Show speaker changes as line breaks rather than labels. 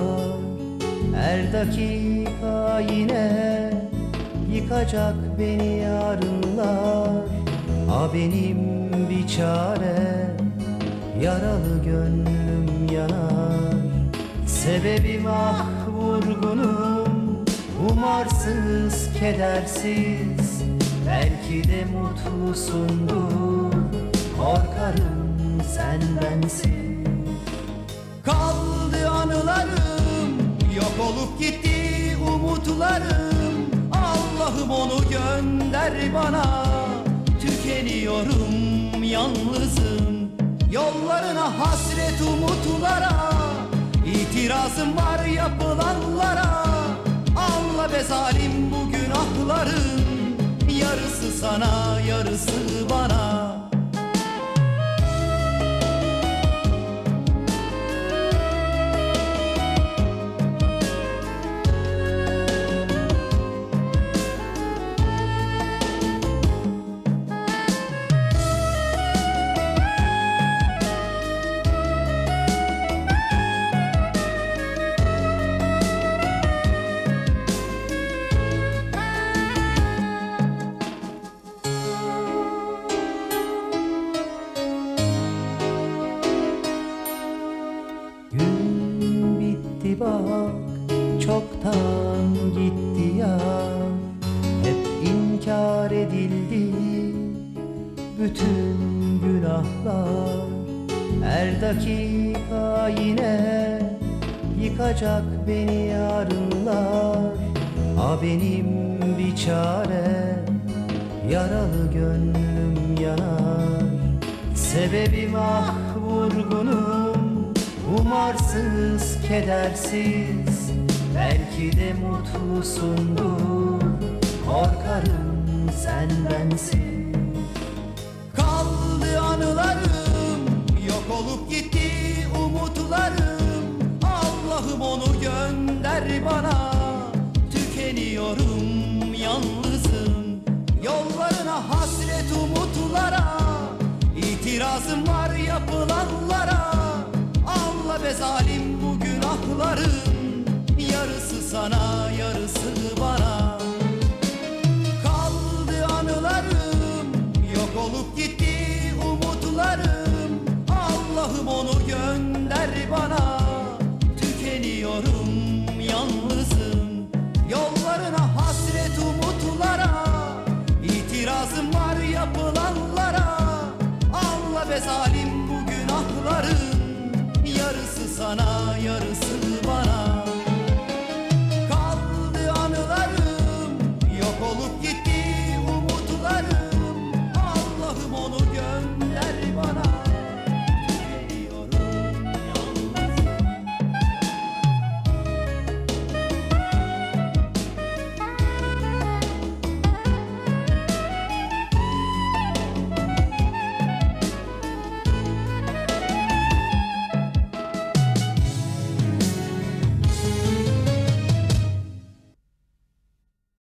var. Her dakika yine yıkacak beni yarınlar. Benim bir çare, yaralı gönlüm yanar. Sebebim vurgunum, umarsız, kedersiz. Belki de mutlusundur, korkarım sen bensiz. Kaldı anılarım, yok olup gitti umutlarım. Allah'ım onu gönder bana, tükeniyorum yalnızım. Yollarına hasret umutlara, İtirazım var yapılanlara. Anla be zalim bu günahların, yarısı sana yarısı bana. Gün bitti bak, çoktan gitti ya. Hep inkar edildi bütün günahlar. Her dakika yine yıkacak beni yarınlar. Benim bir çare, yaralı gönlüm yanar. Sebebim vurgunum, umarsız, kedersiz. Belki de mutlusundur, korkarım sen bensiz. Kaldı anılarım, yok olup gitti umutlarım. Allah'ım onu gönder bana, tükeniyorum yalnızım. Yollarına hasret umutlara, İtirazım var yapılanlara. Anla be zalim bu günahların, yarısı sana yarısı bana. Kaldı anılarım, yok olup gitti umutlarım. Allah'ım onu gönder bana, tükeniyorum yalnızım. Yollarına hasret umutlara, İtirazım var yapılanlara. Anla be zalim bu günahların, yarısı sana yarısı